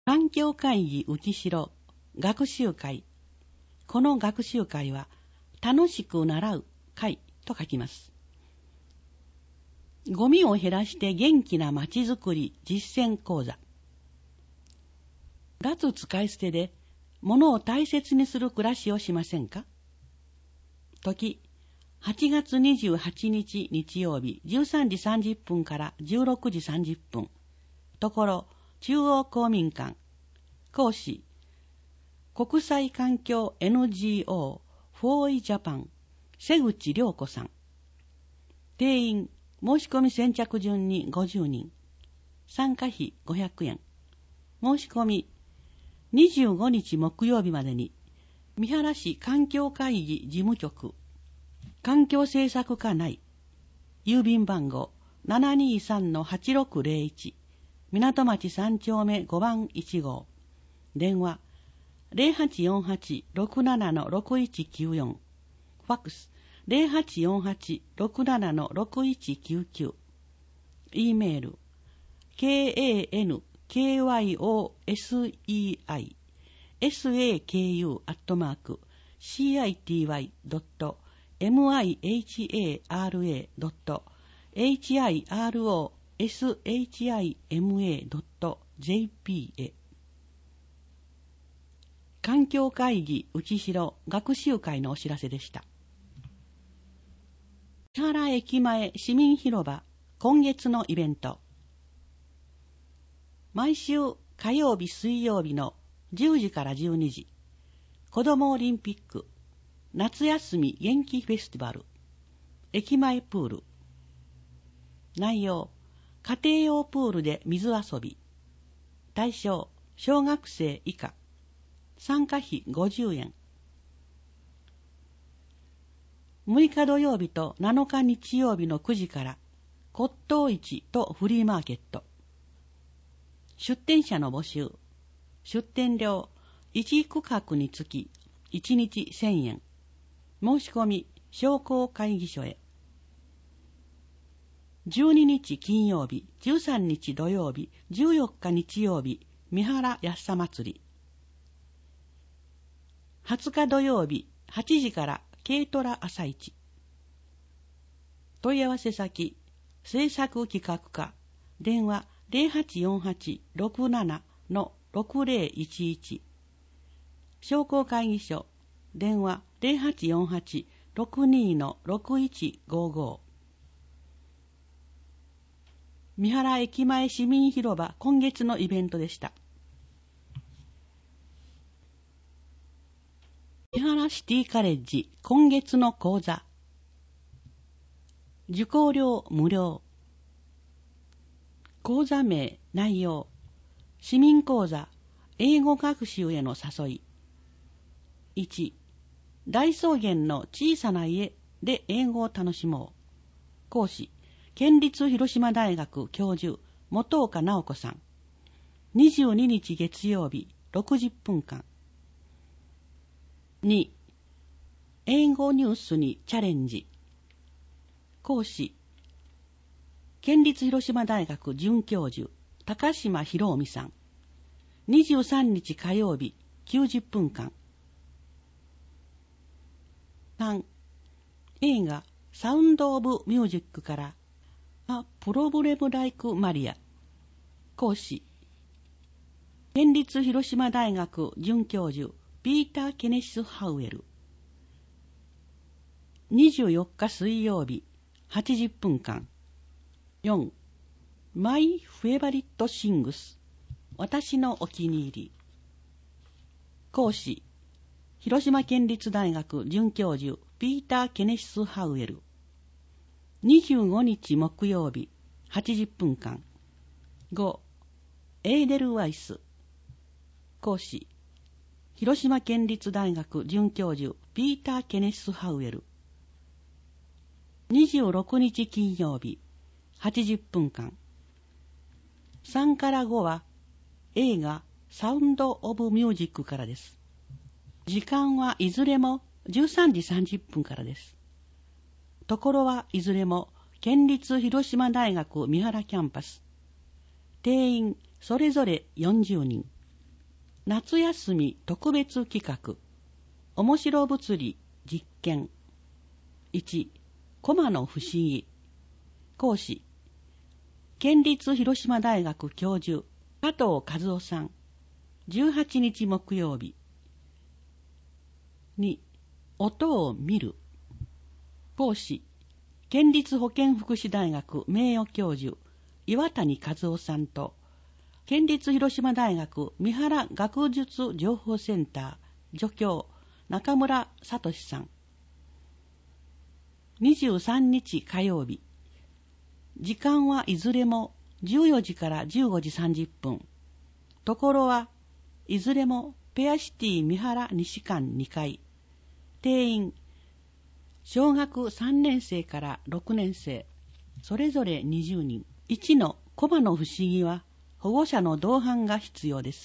環境会議内城学習会。この学習会は楽しく習う会と書きます。ゴミを減らして元気なまちづくり実践講座。脱使い捨てで物を大切にする暮らしをしませんか？時、8月28日日曜日13時30分から16時30分。ところ、中央公民館。講師、国際環境 NGO フォーイジャパン瀬口良子さん。定員、申し込み先着順に50人。参加費500円。申し込み、25日木曜日までに、三原市環境会議事務局、環境政策課内、郵便番号 723-8601、港町3丁目5番1号、電話 0848-67-6194、ファックス 0848-67-6199、E メール kankwasakiu@mihara-shima.jp へ。環境会議内城学習会のお知らせでした。三原駅前市民広場今月のイベント。毎週火曜日水曜日の10時から12時、子どもオリンピック夏休み元気フェスティバル駅前プール。内容、家庭用プールで水遊び。対象、小学生以下。参加費50円。6日土曜日と7日日曜日の9時から骨董市とフリーマーケット。出店者の募集。出店料1区画につき1日1000円。申し込み商工会議所へ。12日金曜日、13日土曜日、14日日曜日、三原安さ祭り。20日土曜日、8時から軽トラ朝市。問い合わせ先、制作企画課、電話0848-67-6011。商工会議所、電話0848-62-6155。三原駅前市民広場今月のイベントでした。三原シティカレッジ今月の講座。受講料無料。講座名、内容。市民講座、英語学習への誘い。1、大草原の小さな家で英語を楽しもう。講師、県立広島大学教授、本岡直子さん。22日月曜日、60分間。2、英語ニュースにチャレンジ。講師、県立広島大学准教授、高島博臣さん。23日火曜日、90分間。3、映画サウンド・オブ・ミュージックからA Problem Like Maria。講師、県立広島大学准教授、ピーター・ケネス・ハウエル。24日水曜日、80分間。4、My Favorite Things。私のお気に入り。講師、広島県立大学准教授、ピーター・ケネス・ハウエル。25日木曜日、80分間。5、エーデルワイス。講師、広島県立大学准教授、ピーター・ケネス・ハウエル。26日金曜日、80分間。3から5は、映画サウンド・オブ・ミュージックからです。時間はいずれも13時30分からです。ところはいずれも県立広島大学三原キャンパス。定員それぞれ40人。 夏休み特別企画面白物理実験。1、コマの不思議。講師、県立広島大学教授加藤和夫さん。18日木曜日。2、音を見る。講師、県立保健福祉大学名誉教授岩谷和夫さんと、県立広島大学三原学術情報センター助教中村聡さん。23日火曜日。時間はいずれも14時から15時30分。ところはいずれもペアシティ三原西館2階。定員、小学3年生から6年生、それぞれ20人。1のコマの不思議は保護者の同伴が必要です。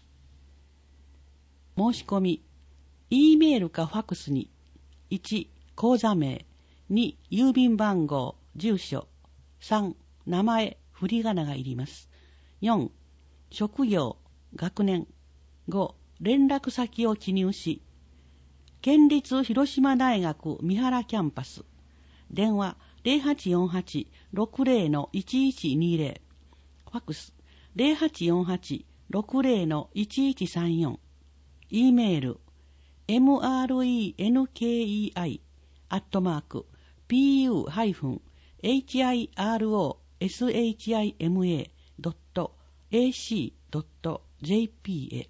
申し込み、E メールかファックスに、1、口座名、2、郵便番号、住所、3、名前、振り仮名がいります。4、職業、学年、5、連絡先を記入し、県立広島大学三原キャンパス、電話 0848-60-1120、ファックス 0848-60-1134、E メール mrenkeii@mac.hiroshima.ac.jp へ。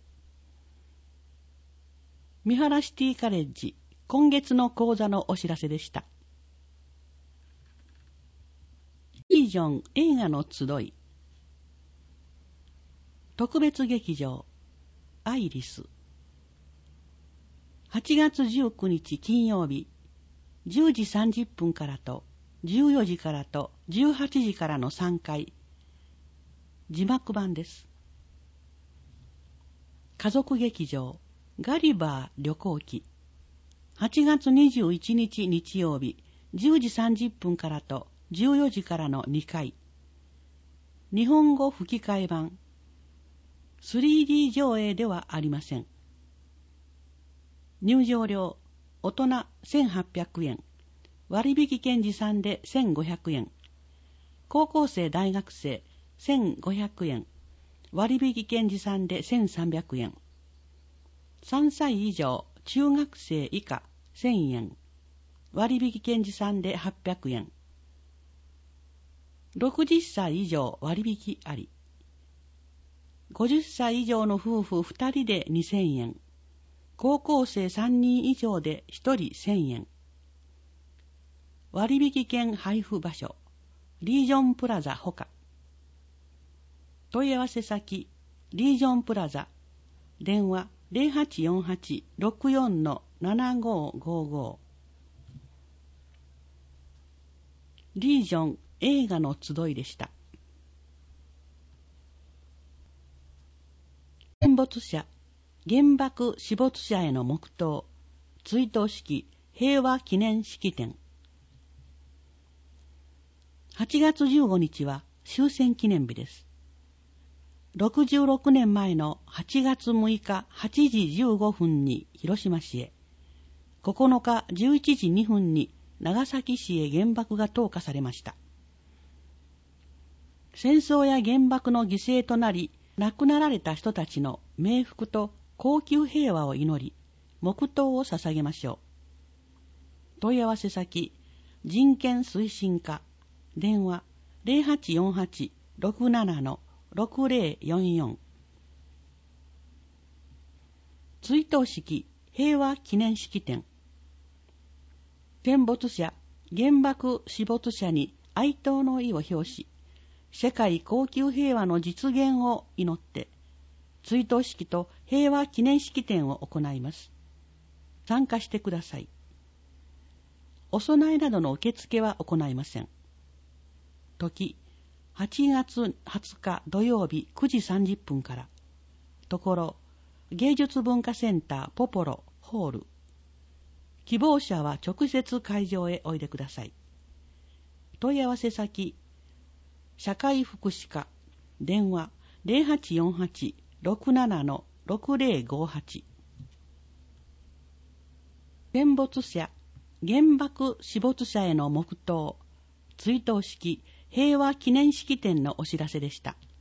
三原シティカレッジ今月の講座のお知らせでした。リージョン映画の集い特別劇場アイリス、8月19日金曜日、10時30分からと14時からと18時からの3回、字幕版です。家族劇場ガリバー旅行記、8月21日日曜日、10時30分からと14時からの2回、日本語吹き替え版、3D 上映ではありません。入場料、大人1800円、割引券持参で1500円、高校生大学生1500円、割引券持参で1300円、3歳以上中学生以下1000円、割引券持参で800円、60歳以上割引あり、50歳以上の夫婦2人で2000円、高校生3人以上で1人1000円、割引券配布場所、リージョンプラザほか。問い合わせ先、リージョンプラザ、電話0848-64-7555。リージョン映画の集いでした。戦没者、原爆死没者への黙祷、追悼式平和記念式典。8月15日は終戦記念日です。66年前の8月6日8時15分に広島市へ、9日11時2分に長崎市へ原爆が投下されました。戦争や原爆の犠牲となり亡くなられた人たちの冥福と恒久平和を祈り、黙祷を捧げましょう。問い合わせ先、人権推進課、電話0848-67-6044。追悼式平和記念式典。戦没者、原爆死没者に哀悼の意を表し、世界恒久平和の実現を祈って、追悼式と平和記念式典を行います。参加してください。お供えなどの受付は行いません。時、8月20日土曜日9時30分から。ところ、芸術文化センターポポロホール。希望者は直接会場へおいでください。問い合わせ先、社会福祉課、電話0848-67-6044。 6058。戦没者、原爆死没者への黙祷、追悼式、平和記念式典のお知らせでした。